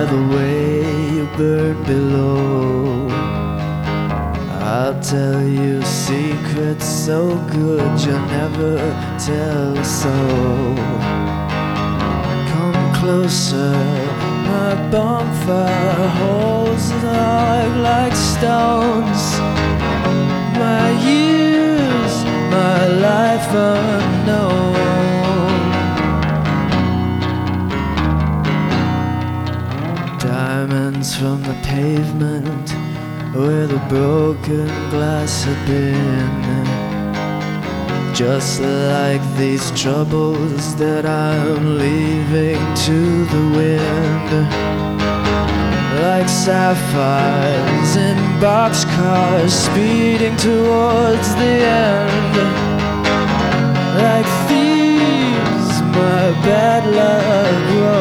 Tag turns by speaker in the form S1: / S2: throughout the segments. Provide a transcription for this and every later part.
S1: by the way you burn below. I'll tell you secrets so good you'll never tell a soul. Come closer, my bonfire holds the dark like stones. My years, my life unknown. Diamonds from the pavement where the broken glass had been. Just like these troubles that I'm leaving to the wind. Like sapphires in boxcars speeding towards the end. Like thieves, my bad luck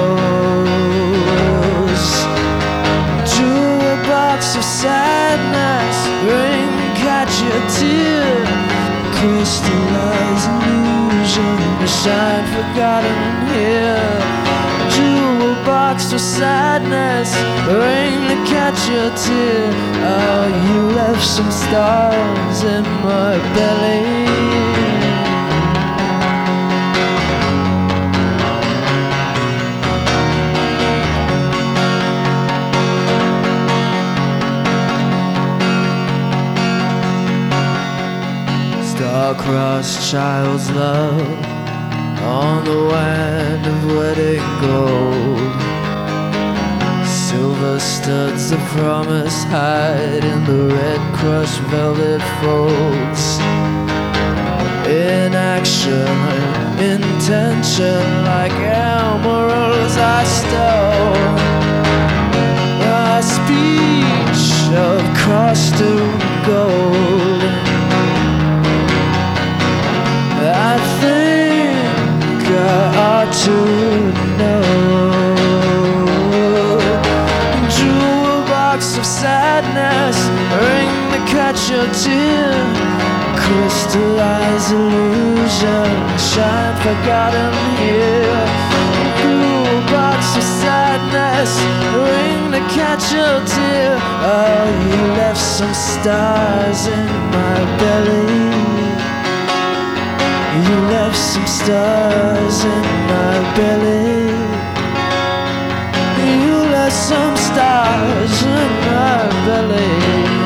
S1: grows. Jewel box of sadness, ring, catch your tear. Crystallize illusion, a shine forgotten here. Jewel box of sadness, ring to catch your tear. Oh, you left some stars in my belly. Star-crossed child's love on the wand of wedding gold. Silver studs of promise hide in the red crushed velvet folds. Inaction, intention, like emeralds I stole. A speech of costume gold. I think I ought to know. Jewel box of sadness, ring to catch your tear. Crystallize illusion, shine forgotten here. Jewel box of sadness, ring to catch your tear. Oh, you left some stars in my belly. You left some stars in my belly. You left some stars in my belly.